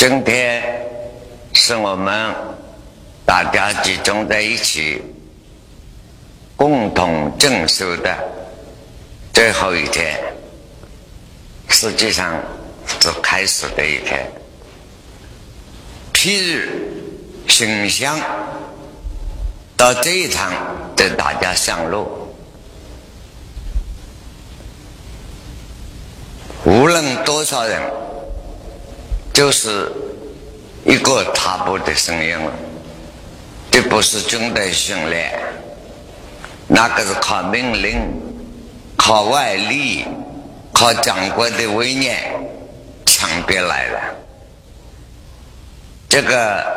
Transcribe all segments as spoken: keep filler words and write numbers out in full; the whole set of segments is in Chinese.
今天是我们大家集中在一起共同证修的最后一天，实际上是开始的一天。譬日形象到这一趟带大家上路，无论多少人，就是一个踏步的声音了。这不是军队训练，那个是靠命令、靠外力、靠长官的威严强逼来的。这个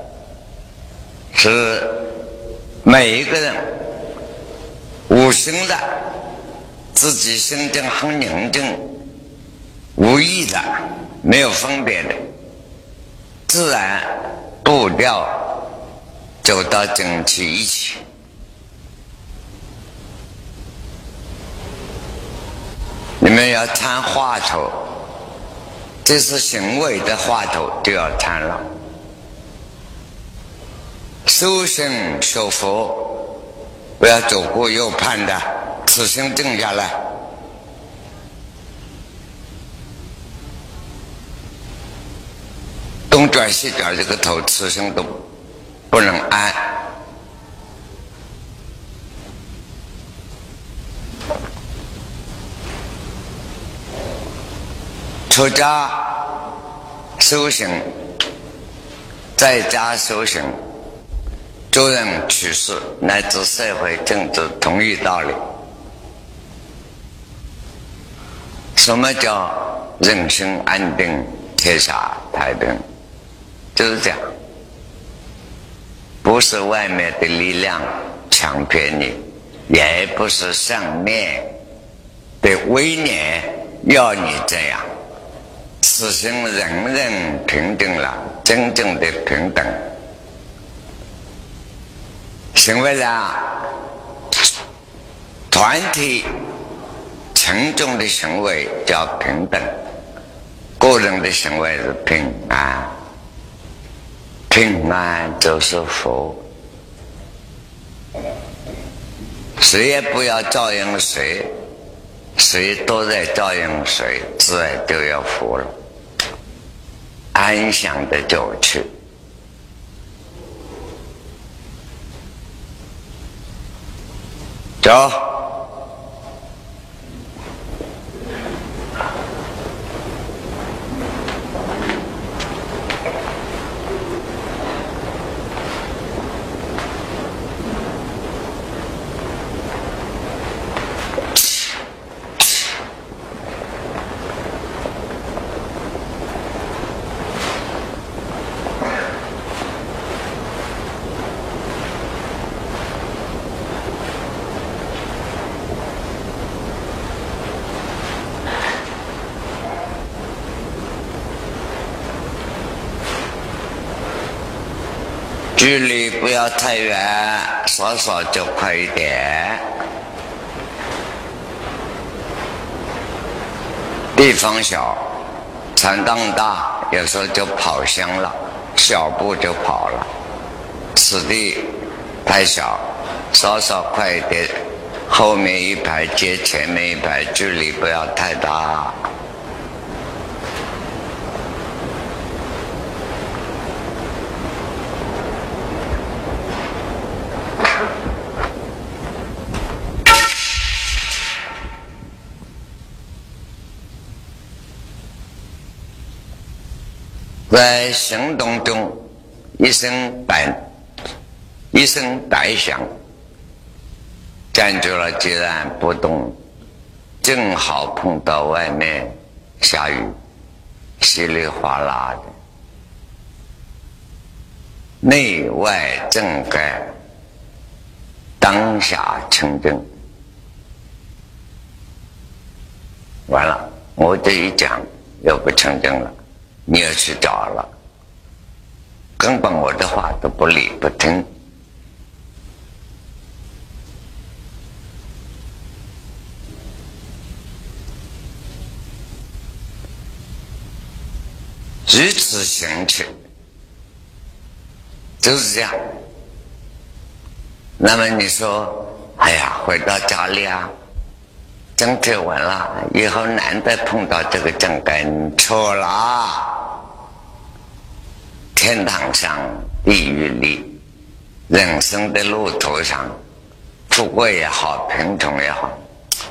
是每一个人无心的，自己心中很宁静，无意的，没有分别的，自然步调走到整齐一起。你们要参话头，这是行为的话头就要参了。修行修佛，不要左顾右盼的，此心静下来。东转西转，这个头此心都不能安。出家修行，在家修行，做人处事乃至社会政治同一道理。什么叫人心安定，天下太平？就是这样，不是外面的力量强迫你，也不是上面的威严要你这样。此心人人平等了，真正的平等。行为上，团体群众的行为叫平等，个人的行为是平安。平安就是福，谁也不要照应谁，谁都在照应谁，自然就要福了，安详的走去。走。距离不要太远，稍稍就快一点。地方小，场当大，有时候就跑香了，小步就跑了。此地太小，稍稍快一点，后面一排接前面一排，距离不要太大。在行动中，一声百一声百响，站住了截然不动，正好碰到外面下雨，稀里哗啦的，内外正盖，当下清净。完了，我这一讲又不清净了。你要去找了，根本我的话都不理不听。 如此行去，就是这样。那么你说，哎呀，回到家里啊，整体完了，以后难得碰到这个正根，错了。天堂上，地狱里，人生的路途上，富贵也好，贫穷也好，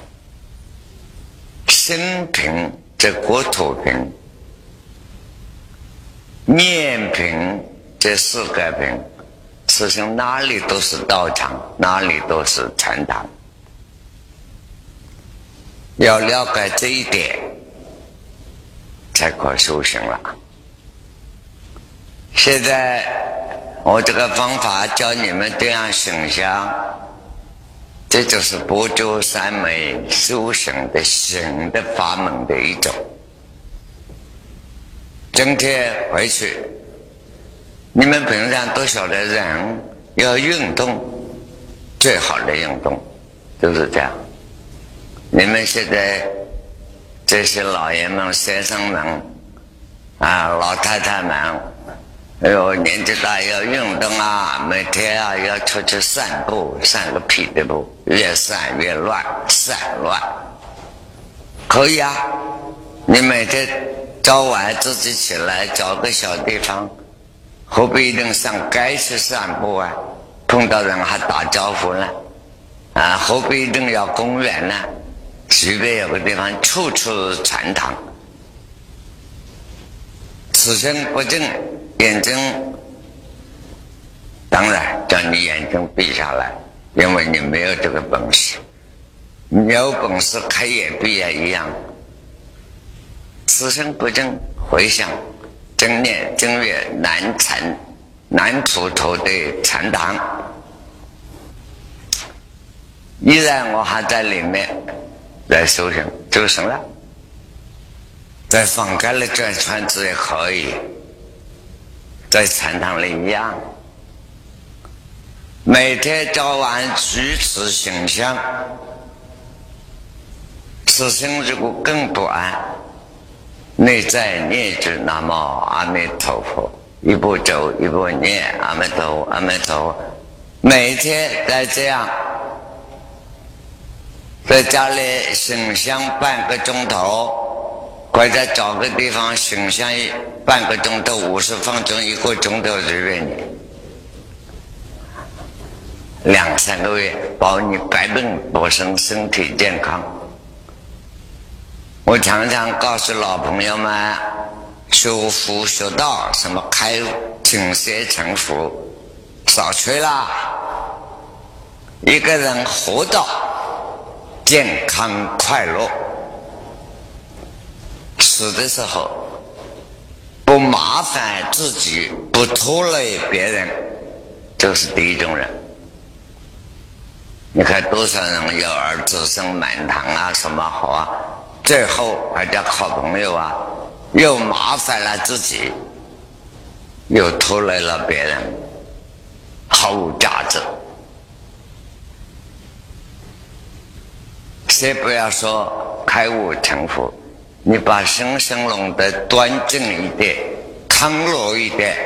心平则国土平，念平则世界平。事情哪里都是道场，哪里都是禅堂。要了解这一点，才可修行了。现在我这个方法教你们这样想象，这就是不周三昧修行的行的法门的一种。整天回去，你们平常都晓得人要运动，最好的运动就是这样。你们现在这些老爷们、先生们啊、老太太们，哎呦，年纪大要运动啊，每天啊要出去散步，散个屁的步，越散越乱，散乱。可以啊，你每天早晚自己起来找个小地方，何必一定上街去散步啊？碰到人还打招呼呢？啊，何必一定要公园呢？随便有个地方，处处禅堂。此生不正，眼睛当然叫你眼睛闭下来，因为你没有这个本事。你有本事开眼闭眼一样。此生不正，回想正念正月南禅南普陀的禅堂，依然我还在里面在修行就行了。在放开了转圈子也可以，在禅堂里一样，每天早晚举此形象。此生如果更不安，内在念着南无阿弥陀佛，一步走一步念阿弥陀佛阿弥陀佛，每天在这样，在家里醒香半个钟头，或者找个地方醒香半个钟头、五十分钟、一个钟头随便你，两三个月保你百病不生，身体健康。我常常告诉老朋友们，修福修道，什么开请邪成佛，少吹啦。一个人活到健康快乐，死的时候不麻烦自己，不拖累别人，就是第一种人。你看多少人有儿子生满堂啊，什么好啊，最后还叫好朋友啊，又麻烦了自己，又拖累了别人，毫无价值。谁不要说开悟成佛，你把生生弄得端正一点，康乐一点。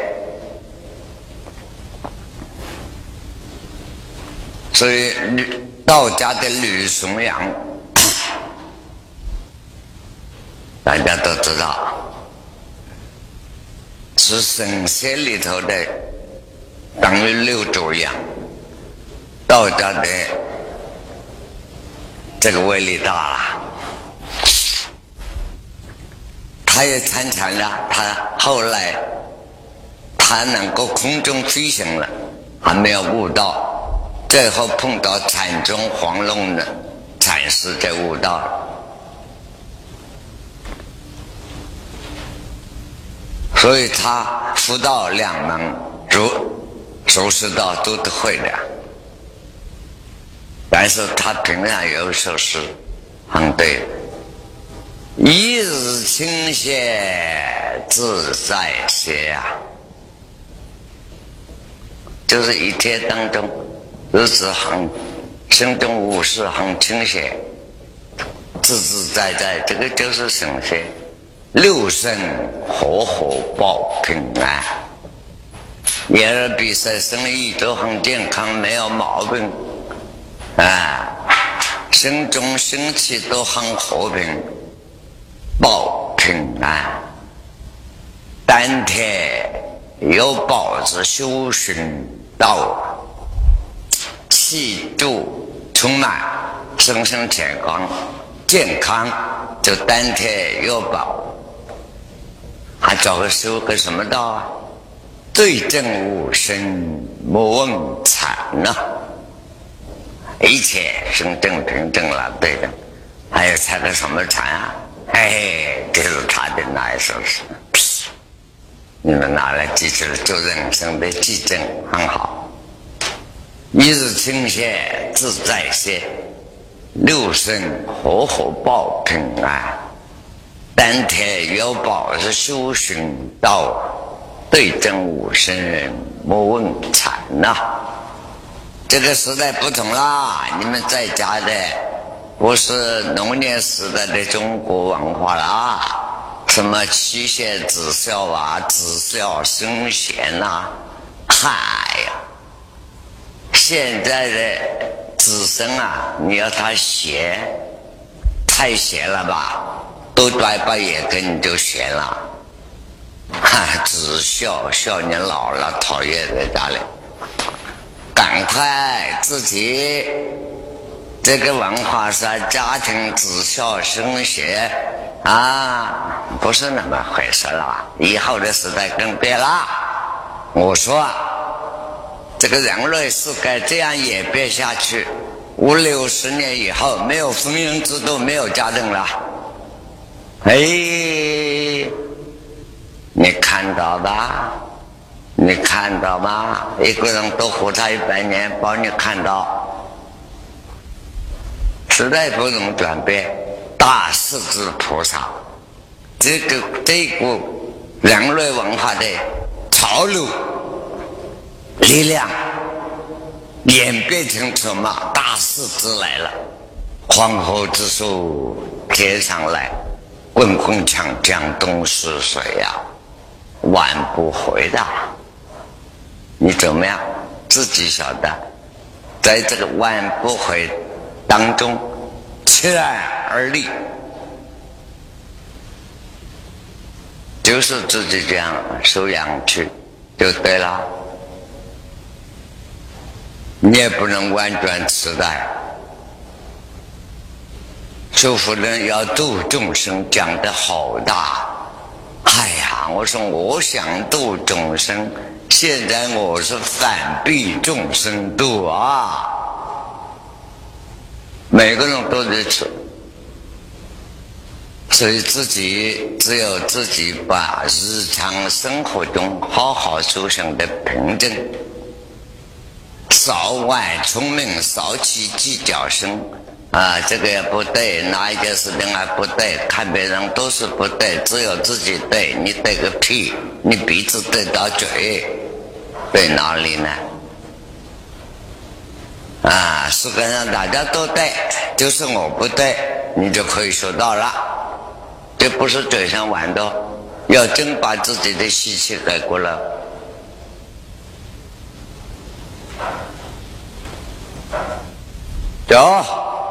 所以道家的吕崇阳大家都知道，是神仙里头的等于六祖阳，道家的这个威力大了。他也参禅了，他后来他能够空中飞行了，还没有悟道，最后碰到禅宗黄龙的禅师才悟道了。所以他佛道两门，儒儒释道都会的，但是他平常有首诗很对，一日清闲自在歇啊，就是一天当中日子很心中无事，很清闲，自自在在，这个就是神仙。 六生活活保平安，眼耳鼻舌身意都很健康，没有毛病啊，心中心气都很和平，保平安。丹田有保持修行道，气度充满，身心健康，健康就丹田有保，还找个修个什么道啊？对症无生，莫问惨呐！一切生正平正了，对的。还有猜个什么禅啊？嘿，这是他的那一首诗，你们拿来记住了，做人生的记证很好。一日清闲自在些，六生活活保平安。丹田有保是修行道，对症无生人莫问惨呐。这个时代不同啦，你们在家的不是农业时代的中国文化啦，什么妻贤子孝啊，子孝孙贤呐，嗨呀！现在的子孙啊，你要他贤，太贤了吧，都拽把眼根你就贤了。哈，子孝孝你老了，讨厌在家里，赶快自己这个文化是家庭子孝孙贤啊，不是那么回事了。以后的时代更变了。我说这个人类是该这样演变下去，五六十年以后没有婚姻制度，没有家庭了。哎，你看到吧？你看到吗？一个人多活他一百年，帮你看到。时代不能转变，大势至菩萨，这个这个人类文化的潮流力量演变成什么？大势至来了，黄河之水天上来，滚滚长江东逝水呀、啊，挽不回的。你怎么样？自己晓得，在这个挽不回当中起来而立，就是自己这样收养去就对了。你也不能完全痴呆。修福人要度众生讲得好大，哎呀，我说我想度众生，现在我是反逼众生度啊，每个人都在吃，所以自己只有自己把日常生活中好好修行的平静，少玩聪明，少起计较心啊，这个也不对，哪一件事情还不对，看别人都是不对，只有自己对。你对个屁，你鼻子对到嘴，对哪里呢？啊，世界上大家都对，就是我不对，你就可以收到了。这不是嘴上玩的，要真把自己的习气改过了。走。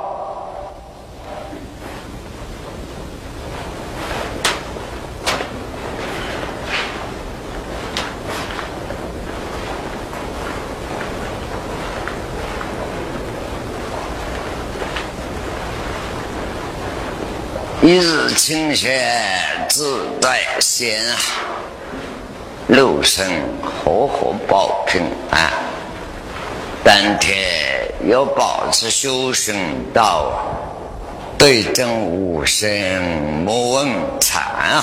一日清闲自在闲，六生活活保平安。丹田有保持修行道，对症无生莫问惨啊。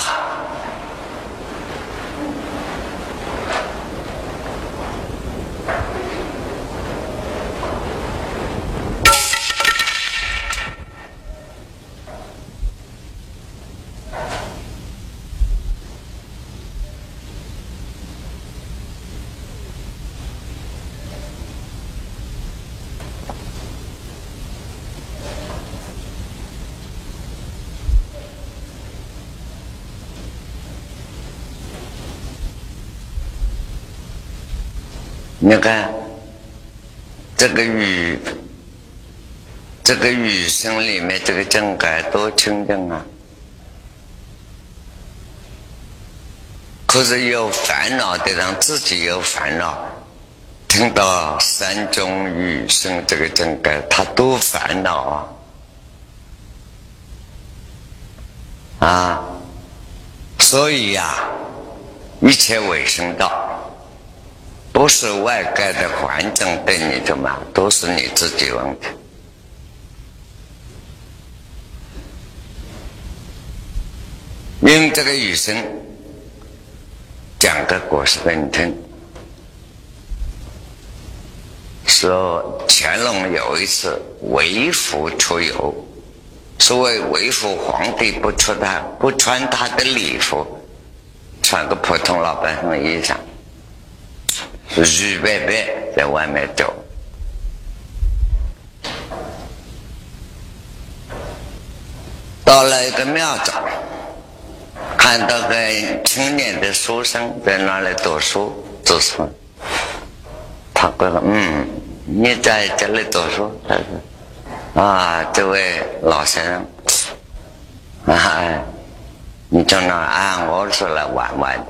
你看这个雨，这个雨声里面这个正盖多清净啊！可是有烦恼的人，自己有烦恼，听到山中雨声这个正盖，他多烦恼啊！啊，所以呀、啊，一切为生道，不是外界的环境对你怎么，都是你自己问题。用这个雨声讲个故事给你听，说乾隆有一次为服出游，所谓为服，皇帝不穿他不穿他的礼服，穿个普通老百姓的衣裳，雨白白在外面走，到了一个庙中，看到个青年的书生在那里读书读书，他说：“嗯，你在这里读书？”他说：“啊，这位老先生，啊，你就那啊，我是来玩玩的。”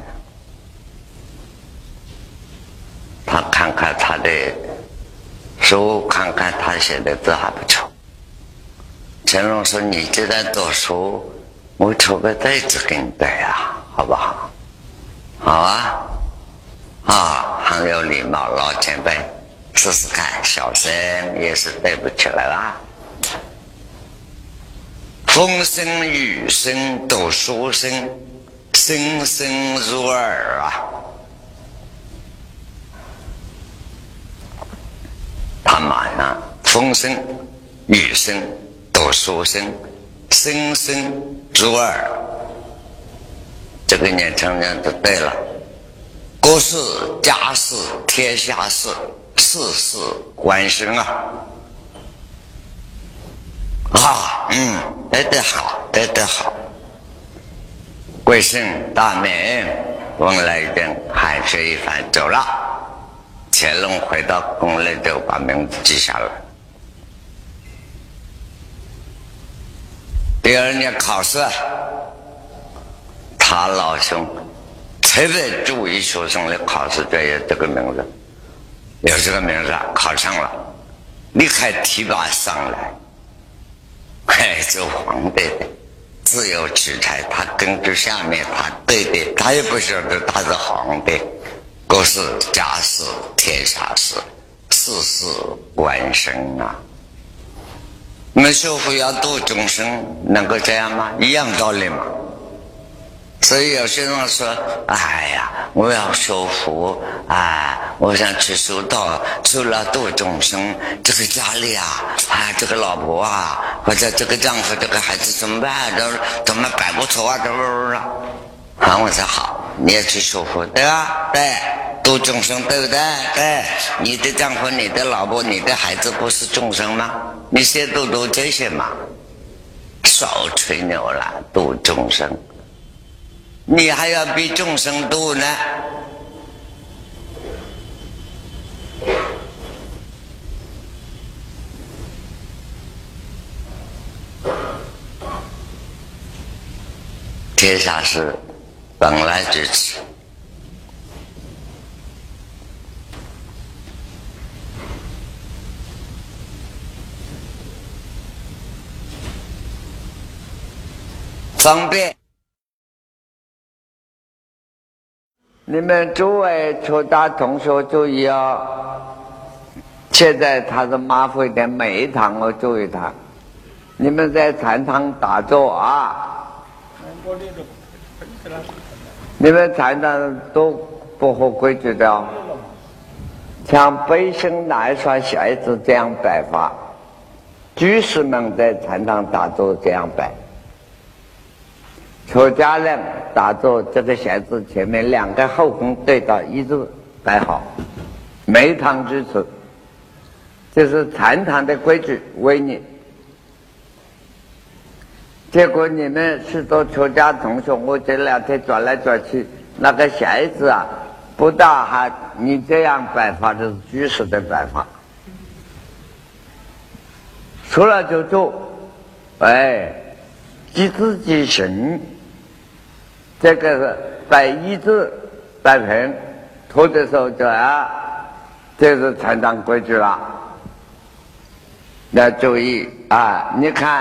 他看看他的书，看看他写的字还不错。乾隆说：“你这在读书，我出个对子给你对啊，好不好？”“好啊。”“啊，很有礼貌，老前辈，试试看。”小声也是对不起来啦。风声雨声读书声，声声入耳啊！他马上风声雨声读书声，声声入耳。这个年轻人就对了，国事家事天下事，事事关身啊！啊，嗯，对得好，对得好。贵姓大名？问了一顿，寒暄一番走了。乾隆回到宫里就把名字记下来。第二年考试，他老兄特别注意学生的考试，这有这个名字，有这个名字考上了，立刻提拔上来。哎，做皇帝的自由取材，他根据下面他对的，他也不晓得他是皇帝。国事家事天下事，事事关身啊！我们修复要度众生，能够这样吗？一样道理嘛。所以有些人说：“哎呀，我要修复啊，我想去修道，除了度众生，这个家里啊，啊，这个老婆啊，或者这个丈夫、这个孩子怎么办？都怎么摆不出啊？这不啊？”啊，我说好，你也去修复，对吧？对，度众生，对不对？对，你的丈夫、你的老婆、你的孩子不是众生吗？你先度度这些嘛，少吹牛了，度众生。你还要比众生度呢？天下事本来如此。方便。你们诸位出家同学注意哦，现在他是麻烦一点，每一堂我注意他。你们在禅堂打坐啊，你们禅堂都不合规矩的哦，像北京那一双鞋子这样摆法，居士们在禅堂打坐这样摆。出家人打坐，这个鞋子前面两个后空对到，一直摆好，每一堂如此。这是禅堂的规矩，为你。结果你们许多出家同学，我这两天转来转去，那个鞋子啊， 不大还你这样摆法这是居士的摆法，说了就做，哎，即知即行，这个是摆一字摆平，吐的时候就啊，这是禅堂规矩了，要注意啊！你看，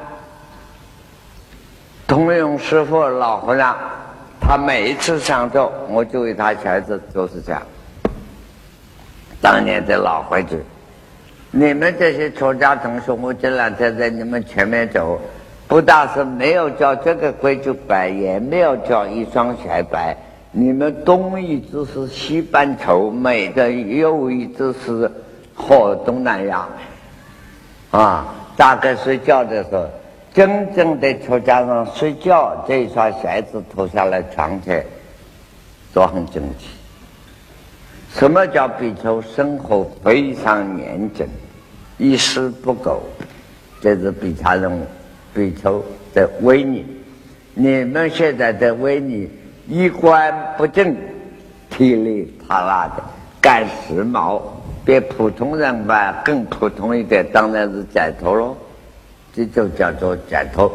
通用师傅老和尚。他每一次上咒，我就为他孩子就是这样。当年的老规矩，你们这些出家同学，我这两天在你们前面走，不但是没有叫这个规矩摆，也没有叫一双鞋摆。你们东一只是西半球，美的右一只是和东南亚，啊，大概睡觉的时候。真正的出家人睡觉，这一双鞋子脱下来床前都很整齐。什么叫比丘生活非常严整，一丝不苟？这是比丘人比丘的威仪。你们现在的威仪，衣冠不正，体里塌拉的，赶时髦，比普通人吧更普通一点，当然是窄头喽。这就叫做解脱。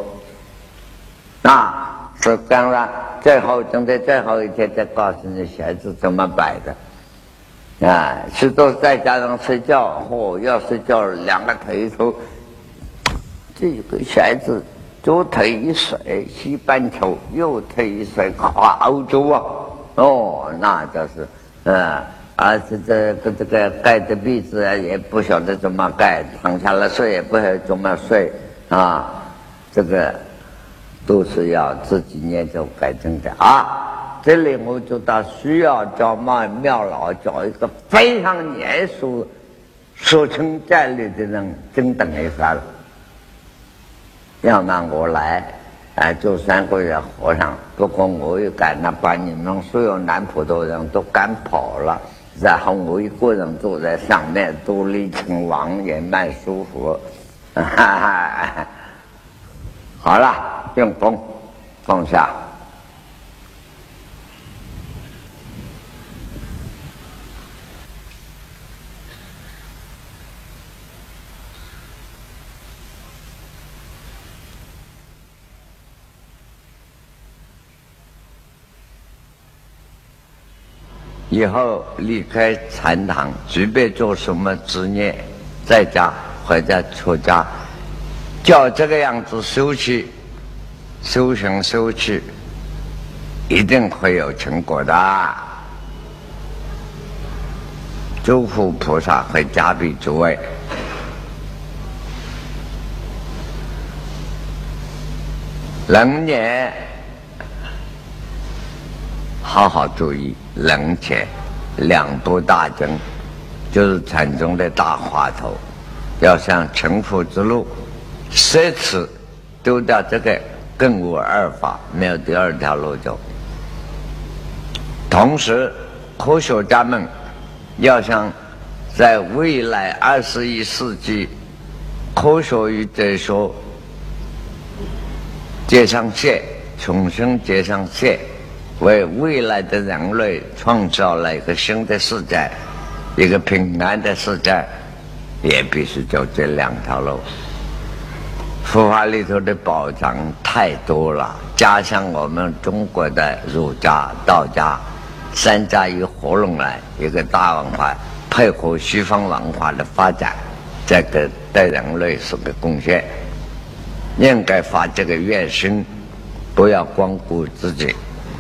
啊，是当然，最后等在最后一天再告诉你鞋子怎么摆的。啊，是都在家上睡觉，哦，要睡觉两个腿头，这个鞋子左腿一甩西半球，右腿一甩跨欧洲啊，哦，那就是，嗯。啊，这这个这个盖的被子啊，也不晓得怎么盖，躺下来睡也不晓得怎么睡啊，这个都是要自己研究改正的啊。这里我就到需要找庙庙老找一个非常严肃、守成戒律的人，真等一下了。要让我来，哎，做三个月和尚，不过我一赶那把你们所有南普陀人都赶跑了。然后我一个人坐在上面，独立成王也蛮舒服。哈哈，好了，用功放下。以后离开禅堂，随便做什么职业，在家或者出家，叫这个样子修持、修行、修持，一定会有成果的。诸佛菩萨会加庇诸位。人也好好注意。人前两部大经，就是禅宗的大话头，要想成佛之路，舍此丢掉这个，更无二法，没有第二条路走。同时，科学家们要想在未来二十一世纪，科学与哲学接上线，重新接上线。为未来的人类创造了一个新的世界，一个平安的世界，也必须走这两条路。佛法里头的宝藏太多了，加上我们中国的儒家、道家三家一合拢来，一个大文化，配合西方文化的发展，这个对人类是个贡献。应该发这个愿心，不要光顾自己。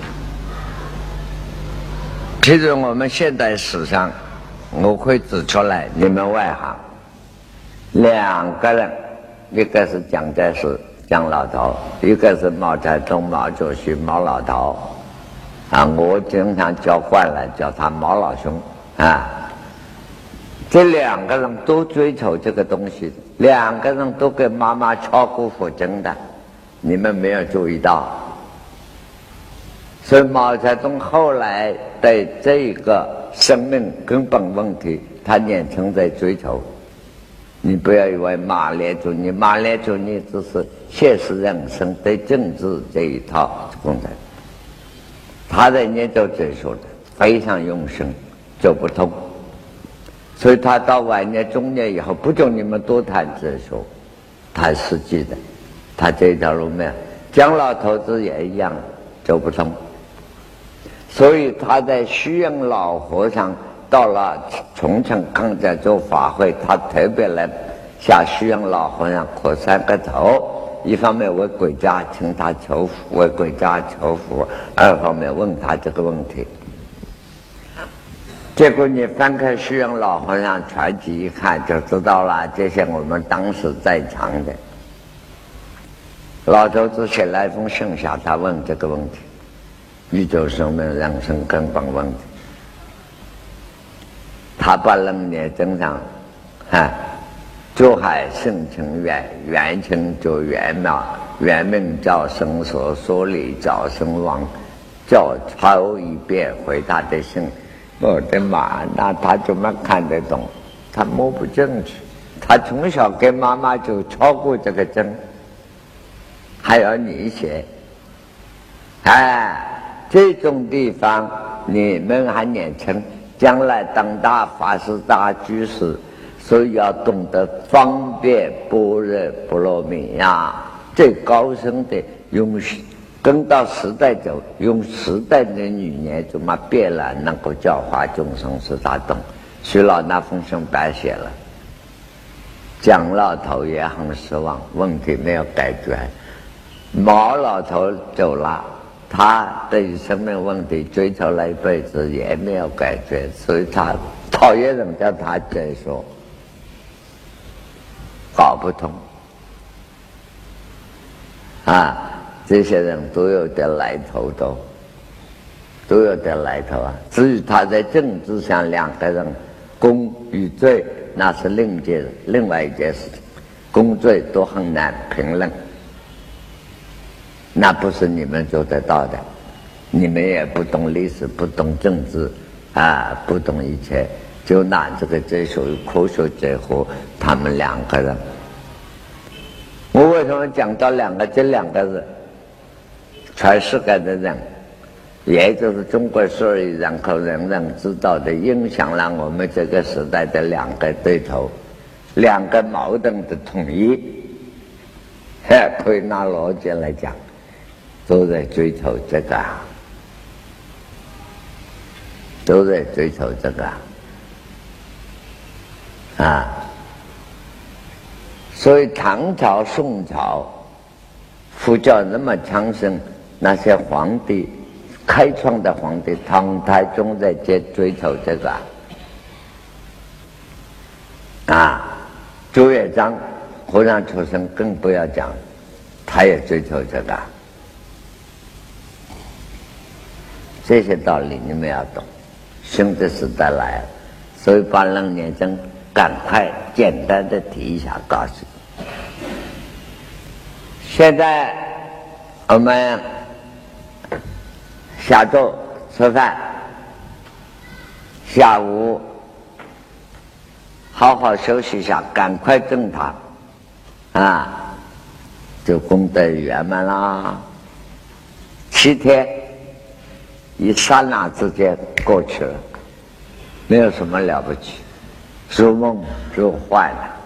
譬如我们现代史上，我会指出来，你们外行两个人，一个是蒋介石蒋老头，一个是毛泽东毛主席毛老头啊，我经常叫惯了，叫他毛老兄啊。这两个人都追求这个东西，两个人都给妈妈敲鼓辅经的，你们没有注意到。所以毛泽东后来对这个生命根本问题，他年轻在追求。你不要以为马列主义，马列主义只是现实人生对政治这一套工程，他在研究哲学的， 非常用心，走不通。所以他到晚年中年以后，不准你们多谈哲学，谈实际的，他这条路没有。姜老头子也一样，走不通。所以他在虚云老和尚到了重庆康家做法会，他特别来向虚云老和尚磕三个头，一方面为国家请他求福，为国家求福，二方面问他这个问题。结果你翻开虚云老和尚传记一看就知道了，这些我们当时在场的老头子写了一封信下，他问这个问题，宇宙生命人生根本问题。他把楞严经上啊，诸海性情缘，缘情就缘妙，缘命照生所，所理照生亡，叫抄一遍回答的信。我的妈，那他怎么看得懂？他摸不进去。他从小跟妈妈就抄过这个经，还要你写。哎，这种地方你们还年轻，将来当大法师大居士，所以要懂得方便般若波罗蜜呀，最高深的用跟到时代走，用时代的语言怎么变了，能够教化众生，使他懂。徐老那封信白写了，蒋老头也很失望，问题没有解决。毛老头走了，他对生命问题追求了一辈子也没有解决，所以他讨厌人家他解说，搞不通啊。这些人都有点来头，都都有点来头啊。至于他在政治上两个人公与罪，那是另一件另外一件事情，公罪都很难评论，那不是你们做得到的。你们也不懂历史，不懂政治啊，不懂一切，就拿这个哲学与科学结合，他们两个人。我为什么讲到两个这两个人？全世界的人，也就是中国所有人口人人知道的，影响了我们这个时代的两个对头，两个矛盾的统一。可以拿逻辑来讲，都在追求这个，都在追求这个啊。所以唐朝、宋朝，佛教那么强盛。那些皇帝开创的皇帝，唐太宗在追追求这个啊，朱元璋和尚出身更不要讲，他也追求这个。这些道理你们要懂，新的时代来了，所以把楞严经赶快简单的提一下，告诉你。现在我们下周吃饭，下午好好休息一下，赶快正堂啊，就功德圆满啦。七天一刹那之间过去了，没有什么了不起，如梦如幻了。